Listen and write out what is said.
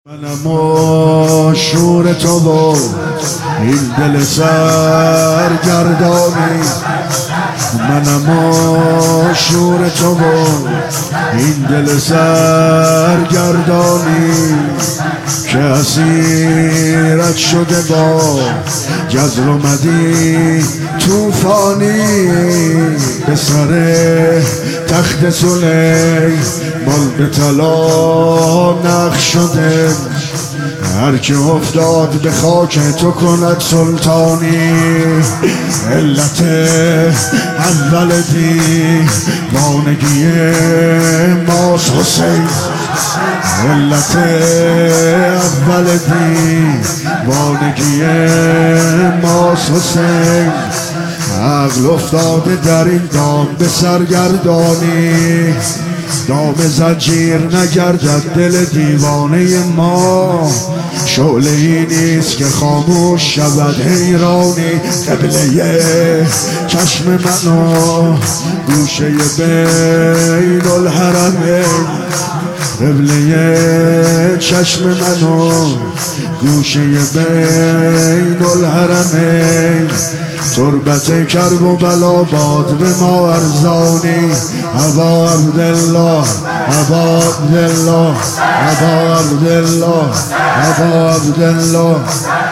منم شور تو و این دل سرگردانی، منم شور تو و این دل سرگردانی که اسیرت شده با جزر اومدی توفانی به سر تخت سلیمان به طلا نقش شده. هر که افتاد به خاک تو کند سلطانی. علت اول دیوانگی ماست حسین، علت اول دیوانگی ماست حسین. عقل افتاده در این دام به سرگردانی، دام زنجیر نگردد دل دیوانه ما. شعله ای نیست که خاموش شود حیرانی. قبله چشم من و گوشه بین الحرمین، قبله چشم من و گوشه بین الحرمین. تربت کرب و بلا باد به ما ارزانی. ابا عبدالله ابا عبدالله ابا عبدالله ابا عبدالله